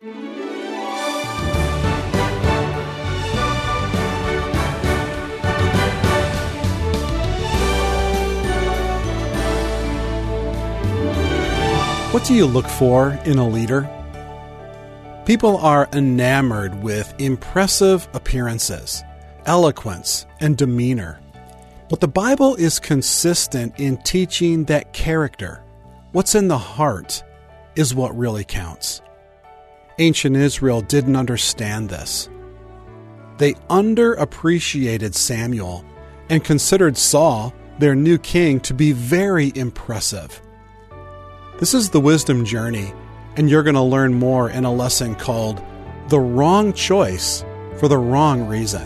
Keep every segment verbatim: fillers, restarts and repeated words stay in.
What do you look for in a leader? People are enamored with impressive appearances, eloquence, and demeanor. But the Bible is consistent in teaching that character, what's in the heart, is what really counts. Ancient Israel didn't understand this. They underappreciated Samuel and considered Saul, their new king, to be very impressive. This is the wisdom journey, and you're going to learn more in a lesson called The Wrong Choice for the Wrong Reason.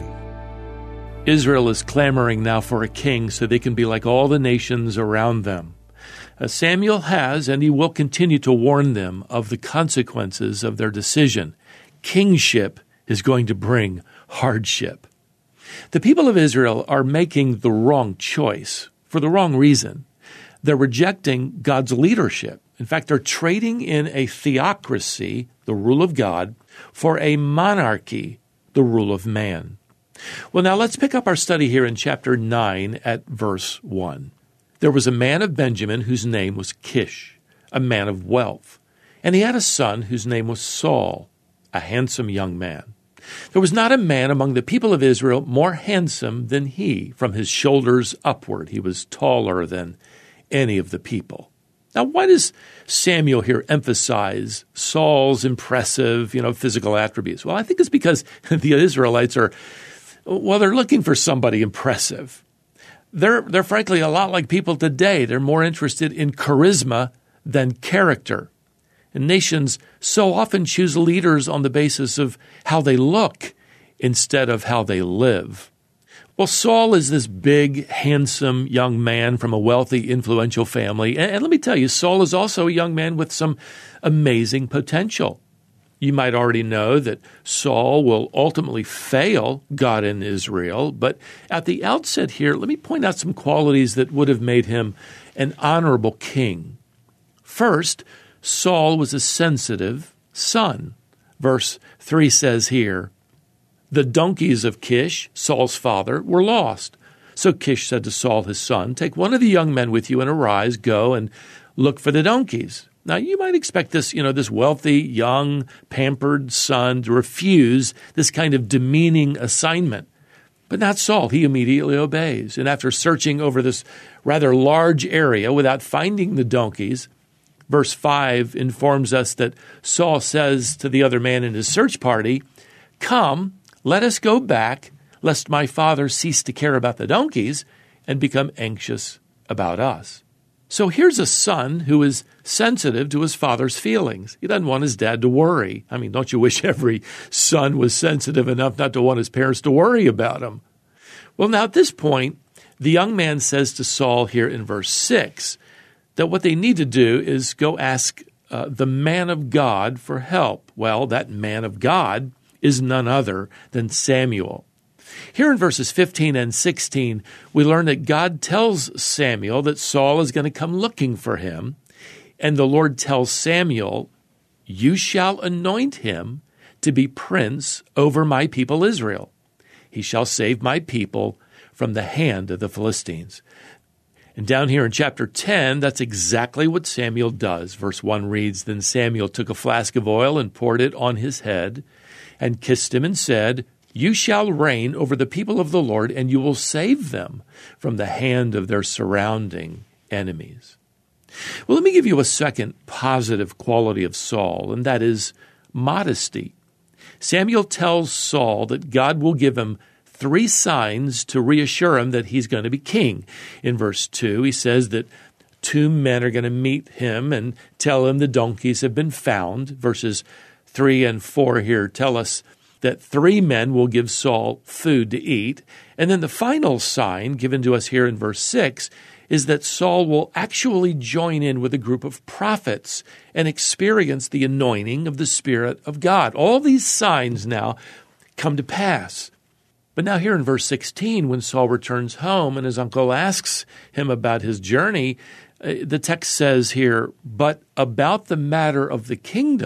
Israel is clamoring now for a king so they can be like all the nations around them. Uh, Samuel has, and he will continue to warn them of the consequences of their decision. Kingship is going to bring hardship. The people of Israel are making the wrong choice for the wrong reason. They're rejecting God's leadership. In fact, they're trading in a theocracy, the rule of God, for a monarchy, the rule of man. Well, now let's pick up our study here in chapter nine at verse one. There was a man of Benjamin whose name was Kish, a man of wealth, and he had a son whose name was Saul, a handsome young man. There was not a man among the people of Israel more handsome than he. From his shoulders upward, he was taller than any of the people. Now, why does Samuel here emphasize Saul's impressive, you know, physical attributes? Well, I think it's because the Israelites are, well, they're looking for somebody impressive. They're, they're frankly a lot like people today. They're more interested in charisma than character. And nations so often choose leaders on the basis of how they look instead of how they live. Well, Saul is this big, handsome young man from a wealthy, influential family. And, and let me tell you, Saul is also a young man with some amazing potential. You might already know that Saul will ultimately fail God in Israel. But at the outset here, let me point out some qualities that would have made him an honorable king. First, Saul was a sensitive son. Verse three says here, the donkeys of Kish, Saul's father, were lost. So Kish said to Saul his son, take one of the young men with you and arise, go and look for the donkeys. Now, you might expect this, you know, this wealthy, young, pampered son to refuse this kind of demeaning assignment. But not Saul. He immediately obeys. And after searching over this rather large area without finding the donkeys, verse five informs us that Saul says to the other man in his search party, come, let us go back, lest my father cease to care about the donkeys and become anxious about us. So here's a son who is sensitive to his father's feelings. He doesn't want his dad to worry. I mean, don't you wish every son was sensitive enough not to want his parents to worry about him? Well, now at this point, the young man says to Saul here in verse six that what they need to do is go ask uh, the man of God for help. Well, that man of God is none other than Samuel. Here in verses fifteen and sixteen, we learn that God tells Samuel that Saul is going to come looking for him, and the Lord tells Samuel, you shall anoint him to be prince over my people Israel. He shall save my people from the hand of the Philistines. And down here in chapter ten, that's exactly what Samuel does. Verse one reads, then Samuel took a flask of oil and poured it on his head and kissed him and said, you shall reign over the people of the Lord, and you will save them from the hand of their surrounding enemies. Well, let me give you a second positive quality of Saul, and that is modesty. Samuel tells Saul that God will give him three signs to reassure him that he's going to be king. In verse two, he says that two men are going to meet him and tell him the donkeys have been found. Verses three and four here tell us that three men will give Saul food to eat. And then the final sign given to us here in verse six is that Saul will actually join in with a group of prophets and experience the anointing of the Spirit of God. All these signs now come to pass. But now here in verse sixteen, when Saul returns home and his uncle asks him about his journey, the text says here, but about the matter of the kingdom,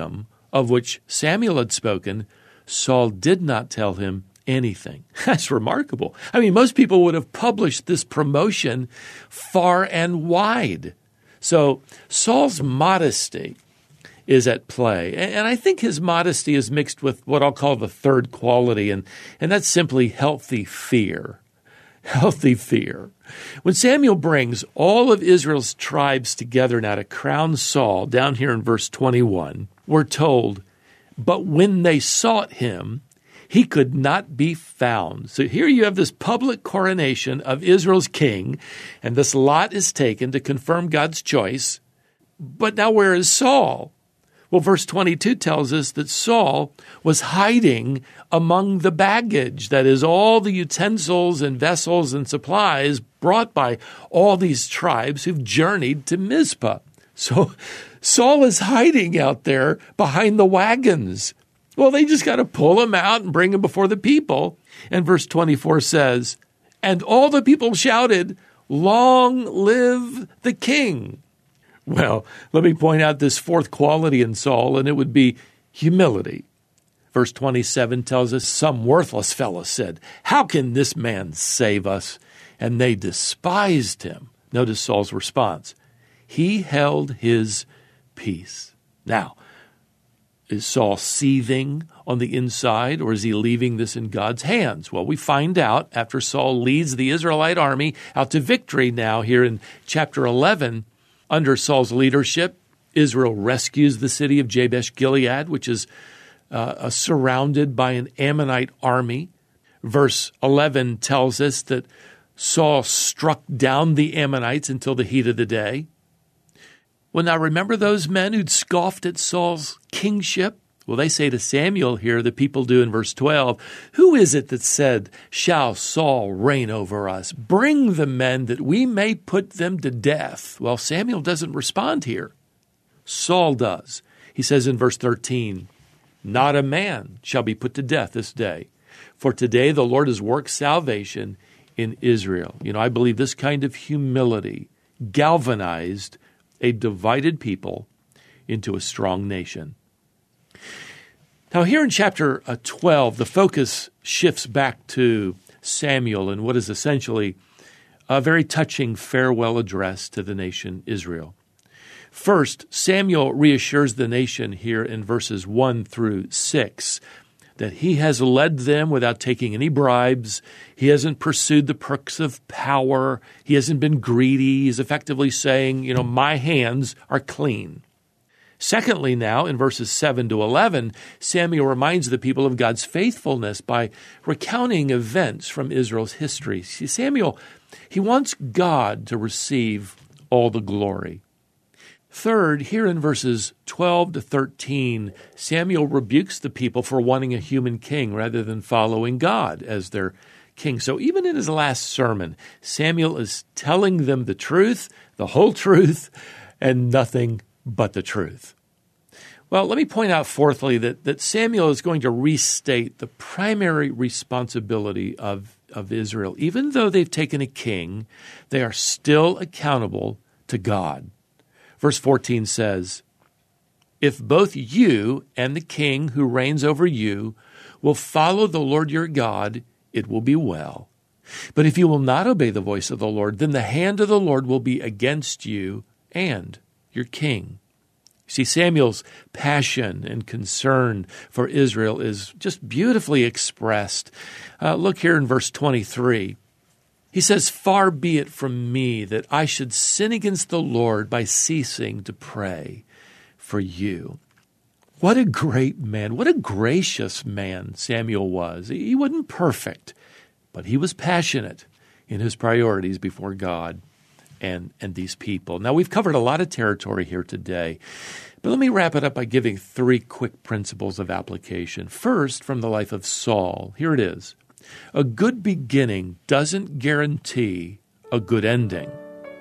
of which Samuel had spoken, Saul did not tell him anything. That's remarkable. I mean, most people would have published this promotion far and wide. So Saul's modesty is at play. And I think his modesty is mixed with what I'll call the third quality, and, and that's simply healthy fear. Healthy fear. When Samuel brings all of Israel's tribes together now to crown Saul, down here in verse twenty-one, we're told, but when they sought him, he could not be found. So here you have this public coronation of Israel's king, and this lot is taken to confirm God's choice. But now where is Saul? Well, verse twenty-two tells us that Saul was hiding among the baggage, that is, all the utensils and vessels and supplies brought by all these tribes who've journeyed to Mizpah. So Saul is hiding out there behind the wagons. Well, they just got to pull him out and bring him before the people. And verse twenty-four says, and all the people shouted, long live the king. Well, let me point out this fourth quality in Saul, and it would be humility. Verse twenty-seven tells us, some worthless fellow said, how can this man save us? And they despised him. Notice Saul's response. He held his peace. Now, is Saul seething on the inside, or is he leaving this in God's hands? Well, we find out after Saul leads the Israelite army out to victory now here in chapter eleven. Under Saul's leadership, Israel rescues the city of Jabesh-Gilead, which is uh, surrounded by an Ammonite army. Verse eleven tells us that Saul struck down the Ammonites until the heat of the day. Well, now remember those men who'd scoffed at Saul's kingship? Well, they say to Samuel here, the people do in verse twelve, who is it that said, shall Saul reign over us? Bring the men that we may put them to death. Well, Samuel doesn't respond here. Saul does. He says in verse thirteen, not a man shall be put to death this day, for today the Lord has worked salvation in Israel. You know, I believe this kind of humility galvanized a divided people into a strong nation. Now here in chapter twelve, the focus shifts back to Samuel and what is essentially a very touching farewell address to the nation Israel. First, Samuel reassures the nation here in verses one through six that he has led them without taking any bribes. He hasn't pursued the perks of power. He hasn't been greedy. He's effectively saying, you know, my hands are clean. Secondly, now, in verses seven to eleven, Samuel reminds the people of God's faithfulness by recounting events from Israel's history. See, Samuel, he wants God to receive all the glory. Third, here in verses twelve to thirteen, Samuel rebukes the people for wanting a human king rather than following God as their king. So even in his last sermon, Samuel is telling them the truth, the whole truth, and nothing but the truth. Well, let me point out fourthly that, that Samuel is going to restate the primary responsibility of, of Israel. Even though they've taken a king, they are still accountable to God. Verse fourteen says, if both you and the king who reigns over you will follow the Lord your God, it will be well. But if you will not obey the voice of the Lord, then the hand of the Lord will be against you and your king. See, Samuel's passion and concern for Israel is just beautifully expressed. Uh, look here in verse twenty-three. He says, far be it from me that I should sin against the Lord by ceasing to pray for you. What a great man, what a gracious man Samuel was. He wasn't perfect, but he was passionate in his priorities before God and, and these people. Now, we've covered a lot of territory here today, but let me wrap it up by giving three quick principles of application. First, from the life of Saul. Here it is. A good beginning doesn't guarantee a good ending.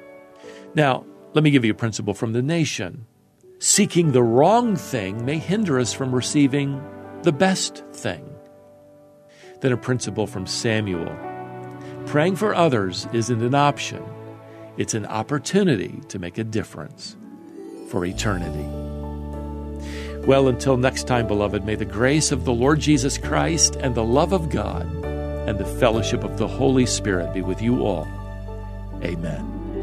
Now, let me give you a principle from the nation. Seeking the wrong thing may hinder us from receiving the best thing. Then a principle from Samuel. Praying for others isn't an option. It's an opportunity to make a difference for eternity. Well, until next time, beloved, may the grace of the Lord Jesus Christ and the love of God and the fellowship of the Holy Spirit be with you all. Amen.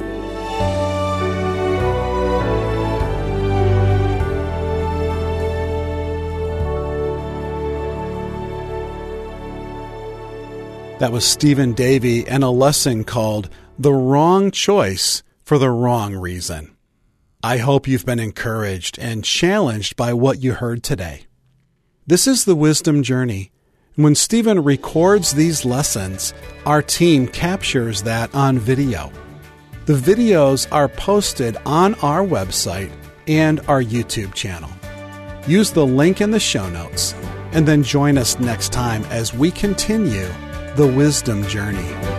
That was Stephen Davey and a lesson called The Wrong Choice for the Wrong Reason. I hope you've been encouraged and challenged by what you heard today. This is the Wisdom Journey. When Stephen records these lessons, our team captures that on video. The videos are posted on our website and our YouTube channel. Use the link in the show notes, and then join us next time as we continue the Wisdom Journey.